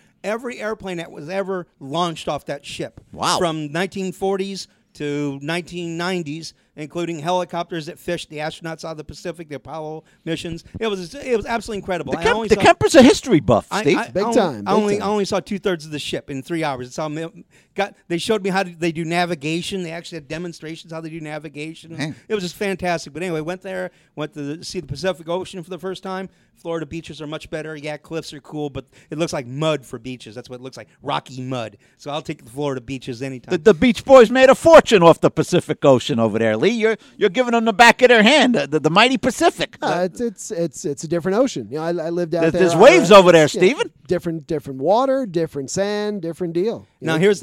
that was ever launched off that ship. Wow. From 1940s to 1990s, including helicopters that fished the astronauts out of the Pacific, the Apollo missions. It was absolutely incredible. The Kemper's a history buff, Steve. Big time. I only saw 2/3 of the ship in 3 hours. It's how they showed me how they do navigation. They actually had demonstrations how they do navigation. Man. It was just fantastic. But anyway, went to see the Pacific Ocean for the first time. Florida beaches are much better. Yeah, cliffs are cool, but it looks like mud for beaches. That's what it looks like, rocky mud. So I'll take the Florida beaches anytime. The Beach Boys made a fortune off the Pacific Ocean over there, Lee. You're giving them the back of their hand, the mighty Pacific. It's a different ocean. I lived out there. There's waves over there, Stephen. Different water, different sand, different deal. Now here's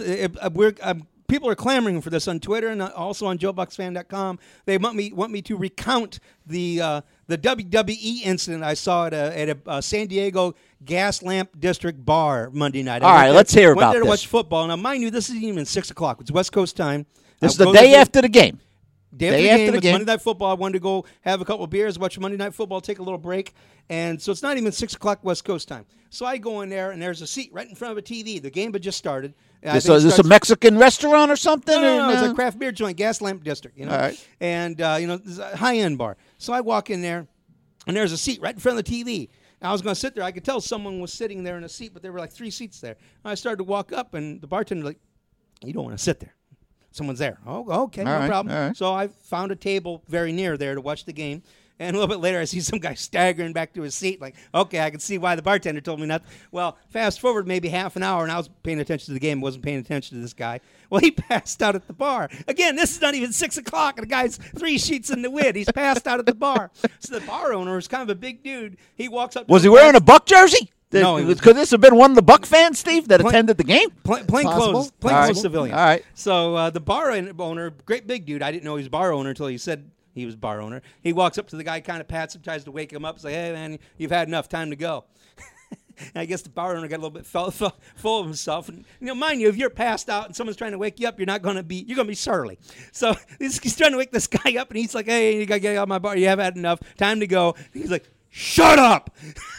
people are clamoring for this on Twitter and also on JoeBucksFan.com. They want me to recount the WWE incident I saw at a San Diego gas lamp district bar Monday night. All right, let's hear about this. Went there to watch football. Now, mind you, this isn't even 6 o'clock. It's West Coast time. This is the day after the game. Day after the game. It's Monday Night Football. I wanted to go have a couple of beers, watch Monday Night Football, take a little break. And so it's not even 6 o'clock West Coast time. So I go in there, and there's a seat right in front of a TV. The game had just started. Is this a Mexican restaurant or something? No, it's a craft beer joint, gas lamp district. All right. And, it's a high-end bar. So I walk in there, and there's a seat right in front of the TV. I was going to sit there. I could tell someone was sitting there in a seat, but there were like 3 seats there. I started to walk up, and the bartender like, you don't want to sit there. Someone's there. Oh, okay, no problem. All right. So I found a table very near there to watch the game. And a little bit later, I see some guy staggering back to his seat. Like, okay, I can see why the bartender told me not. Well, fast forward maybe half an hour, and I was paying attention to the game. Wasn't paying attention to this guy. Well, he passed out at the bar. Again, this is not even 6 o'clock, and the guy's 3 sheets in the wind. He's passed out at the bar. So the bar owner is kind of a big dude. He walks up. Was he wearing a Buck jersey? No, he was- Could this have been one of the Buck fans, Steve, that attended the game? Plain Possible. clothes civilian. All right. So the bar owner, great big dude. I didn't know he was bar owner until he said he was bar owner. He walks up to the guy, kind of pats him, tries to wake him up, say, "Hey man, you've had enough. Time to go." And I guess the bar owner got a little bit full of himself. And mind you, if you're passed out and someone's trying to wake you up, you're going to be surly. So he's trying to wake this guy up, and he's like, "Hey, you got to get out of my bar. You have had enough. Time to go." And he's like, "Shut up."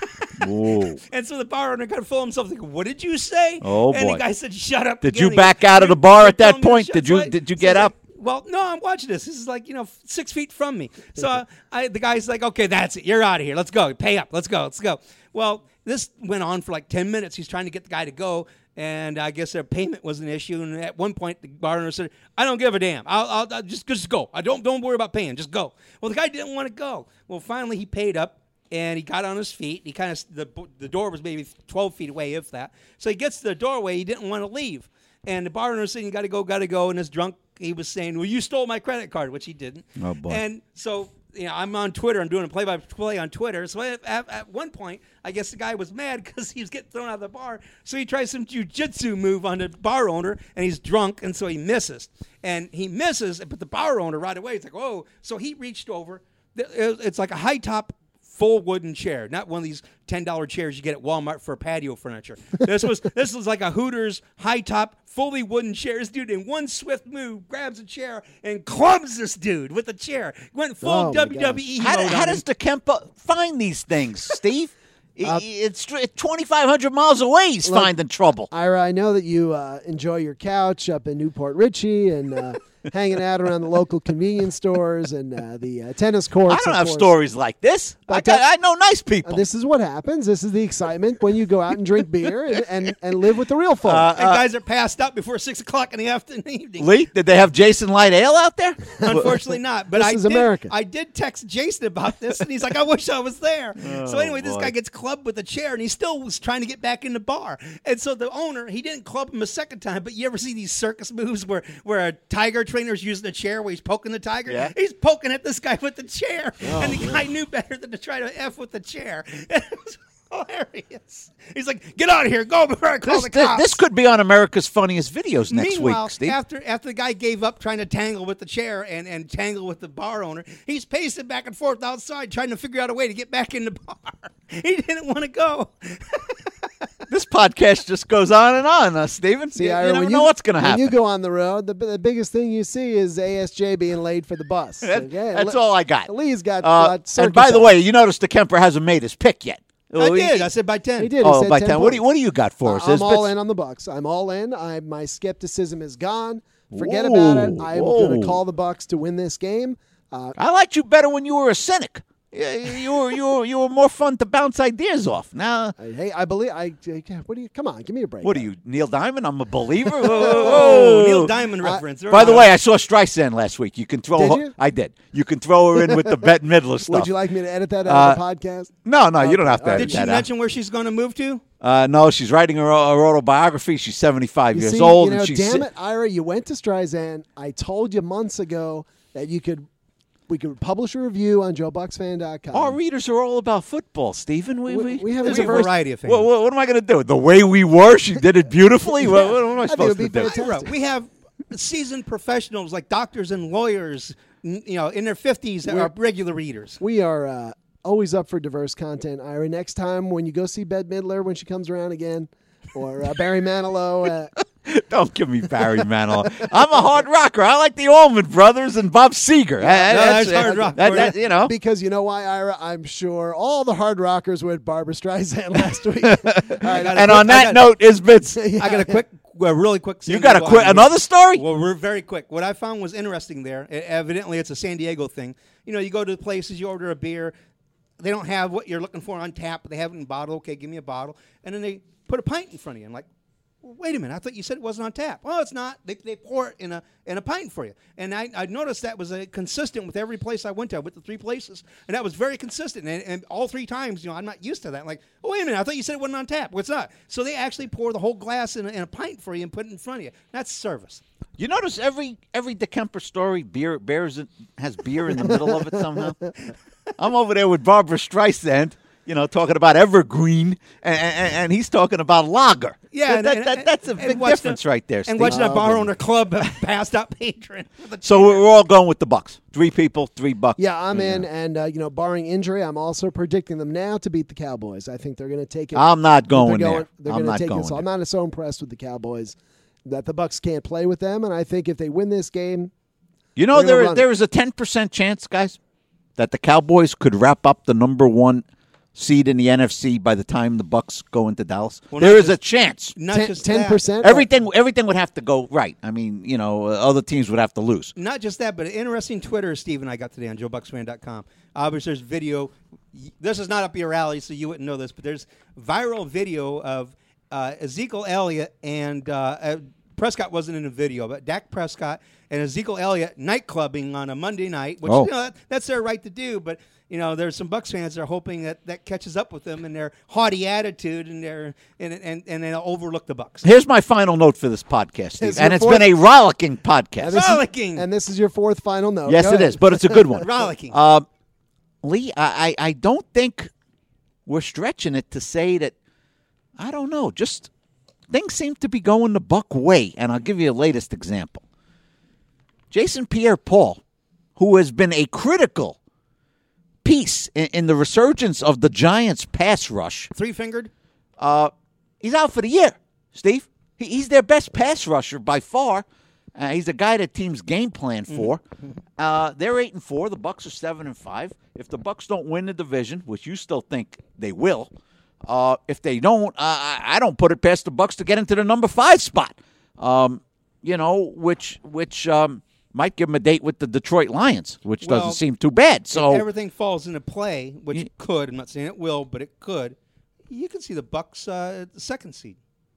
Whoa. And so the bar owner kind of full of himself, like, "What did you say?" Oh, And boy. the guy said, "Shut up." Did again. you He back goes, out of the "You're- bar you're at that telling me to point? shut-" Did you So get he's up? like, well, no, I'm watching this. This is like, 6 feet from me. So the guy's like, "Okay, that's it. You're out of here. Let's go. Pay up. Let's go. Let's go." Well, this went on for like 10 minutes. He's trying to get the guy to go. And I guess their payment was an issue. And at one point, the bar owner said, "I don't give a damn. I'll just go. I don't worry about paying. Just go." Well, the guy didn't want to go. Well, finally, he paid up. And he got on his feet. He kind of the door was maybe 12 feet away, if that. So he gets to the doorway. He didn't want to leave. And the bar owner was saying, "You got to go." And this drunk, he was saying, "Well, you stole my credit card," which he didn't. Oh, boy. And so I'm on Twitter. I'm doing a play-by-play on Twitter. So at one point, I guess the guy was mad because he was getting thrown out of the bar. So he tries some jiu-jitsu move on the bar owner, and he's drunk, and so he misses. And he misses, but the bar owner right away is like, "Whoa!" So he reached over. It's like a high-top full wooden chair, not one of these $10 chairs you get at Walmart for patio furniture. This was like a Hooters high top, fully wooden chair. This dude, in one swift move, grabs a chair and clubs this dude with a chair. Went full Oh, my WWE How mode on does him. DeKemp find these things, Steve? It's 2,500 miles away. He's finding trouble. Ira, I know that you enjoy your couch up in Newport Richie and hanging out around the local convenience stores and the tennis courts. I don't of have course. stories like this. But I know nice people. This is what happens. This is the excitement when you go out and drink beer and live with the real folk. And guys are passed out before 6 o'clock in the evening. Lee, did they have Jason Light Ale out there? Unfortunately not. But This is America. I did text Jason about this, and he's like, "I wish I was there." So anyway, this boy. guy gets clubbed with a chair, and he still was trying to get back in the bar. And so the owner, he didn't club him a second time, but you ever see these circus moves where a tiger trainer's using a chair where he's poking the tiger? Yeah. He's poking at this guy with the chair, and the guy knew better than to try to F with the chair. It was hilarious. He's like, "Get out of here. Go before I call the cops." This could be on America's Funniest Videos next Meanwhile, week, Steve. after the guy gave up trying to tangle with the chair and tangle with the bar owner, he's pacing back and forth outside trying to figure out a way to get back in the bar. He didn't want to go. This podcast just goes on and on, Steven. See, you Ira, never when know what's going to happen. When you go on the road, the biggest thing you see is ASJ being late for the bus. That's all I got. Lee's got and circus by the acts. way, you notice the Kemper hasn't made his pick yet. I did. I said by 10. He did. He Oh, said by 10 10. points. What do you got for us? I'm all Isbitz? in on the Bucks. I'm all in. My skepticism is gone. Forget Whoa, about it. I'm whoa. going to call the Bucks to win this game. I liked you better when you were a cynic. You were more fun to bounce ideas off. Now, Hey, I believe. What do you? Come on, give me a break. what are you, Neil Diamond? I'm a believer. Whoa, Oh, Neil Diamond reference. By the way, I saw Streisand last week. You can throw. Did you? I did. You can throw her in with the Bette Midler stuff. Would you like me to edit that out of the podcast? No, you don't have to. Okay. edit Did she that out. mention where she's going to move to? No, she's writing her autobiography. She's 75 You years see, old, you know, and she's damn it, Ira, you went to Streisand. I told you months ago that we could publish a review on JoeBucksFan.com. Our readers are all about football, Stephen. We have a We have a diverse. variety of things. What am I going to do? The way we were, she did it beautifully. what am I I think supposed it'd to be do? fantastic. We have seasoned professionals like doctors and lawyers, in their 50s that are regular readers. We are always up for diverse content, Ira. Next time when you go see Bette Midler when she comes around again, or Barry Manilow. Don't give me Barry Manilow. I'm a hard rocker. I like the Allman Brothers and Bob Seger. that's hard rock for you. Because you know why, Ira? I'm sure all the hard rockers were at Barbra Streisand last week. All right, And on that note, Isbitz, I got a really quick. you San got Diego item. another story? Well, we're very quick. What I found was interesting there. Evidently, it's a San Diego thing. You go to places, you order a beer. they don't have what you're looking for on tap, but they have it in a bottle. Okay, give me a bottle. And then they put a pint in front of you. I'm like, wait a minute, I thought you said it wasn't on tap. Oh, it's not. They pour it in a pint for you. And I noticed that was consistent with every place I went to. I went to 3 places, and that was very consistent. And all 3 times, I'm not used to that. I'm like, oh, wait a minute, I thought you said it wasn't on tap. Well, it's not. So they actually pour the whole glass in a pint for you and put it in front of you. That's service. You notice every DeKemper story has beer in the middle of it somehow? I'm over there with Barbara Streisand, talking about Evergreen, and he's talking about lager. Yeah, that's a big difference right there, Steve. And watching a bar owner club passed out patron. So we're all going with the Bucks. 3 people, $3. Yeah, I'm in, and barring injury, I'm also predicting them now to beat the Cowboys. I think they're going to take it. I'm not going there. They're I'm going not to take going it. So there. I'm not so impressed with the Cowboys that the Bucks can't play with them, and I think if they win this game, there is a 10% chance, guys, that the Cowboys could wrap up the number 1 seed in the NFC by the time the Bucks go into Dallas. Well, there is a chance. Not just 10%. Everything would have to go right. I mean, other teams would have to lose. Not just that, but an interesting Twitter Steve and I got today on JoeBucksFan.com. Obviously, there's video. This is not up your alley, so you wouldn't know this, but there's viral video of Ezekiel Elliott and Prescott wasn't in the video, but Dak Prescott and Ezekiel Elliott nightclubbing on a Monday night, which that's their right to do, but there's some Bucs fans that are hoping that catches up with them and their haughty attitude and they'll overlook the Bucs. Here's my final note for this podcast, Steve, and it's been a rollicking podcast. Rollicking. And this is your 4th final note. Yes, it is, but it's a good one. Rollicking. Lee, I don't think we're stretching it to say that, I don't know, just things seem to be going the Buck way, and I'll give you a latest example. Jason Pierre-Paul, who has been a critical piece in the resurgence of the Giants' pass rush. 3-fingered? He's out for the year, Steve. He's their best pass rusher by far. He's a guy that teams game plan for. They're 8-4. The Bucs are 7-5. If the Bucs don't win the division, which you still think they will, if they don't, I don't put it past the Bucs to get into the number 5 spot. Which might give them a date with the Detroit Lions, which doesn't seem too bad. So if everything falls into play, which it could. I'm not saying it will, but it could. You can see the Bucs the 2nd seed.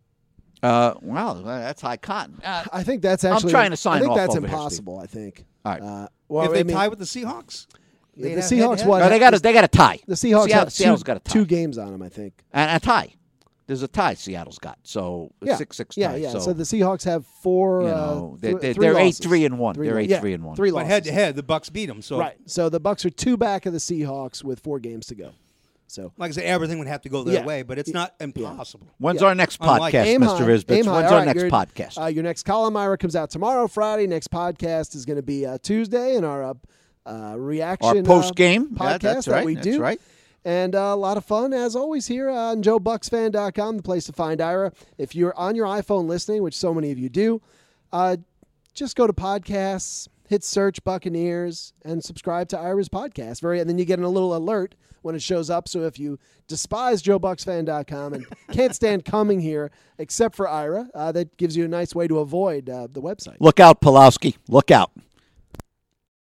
Well, that's high cotton. I think that's actually. I'm trying to sign I think off that's over impossible. I think. All right. If they tie with the Seahawks, the Seahawks. head-to-head. What? No, they got a tie. The Seahawks have Seattle's got a tie. 2 games on them, I think. And a tie. There's a tie Seattle's got. So Yeah. 6-6 Yeah, tie. yeah. So, So the Seahawks have 4. they're 3 losses. 8-3-1. Three They're losses. 8-3-1. 3 But losses. head-to-head, the Bucs beat them. So Right. So the Bucs are 2 back of the Seahawks with 4 games to go. So like I said, everything would have to go their Yeah. way, but it's not impossible. When's our next Unlike podcast, aim Mr. high. Isbitz? Aim high. When's All our right, next podcast? Your next column, Ira, comes out tomorrow, Friday. Next podcast is going to be Tuesday, and our reaction Our post-game podcast that's that right. we That's do. right. And a lot of fun, as always, here on JoeBucksFan.com, the place to find Ira. If you're on your iPhone listening, which so many of you do, just go to podcasts, hit search Buccaneers, and subscribe to Ira's podcast. And then you get a little alert when it shows up. So if you despise JoeBucksFan.com and can't stand coming here except for Ira, that gives you a nice way to avoid the website. Look out, Pulowski. Look out.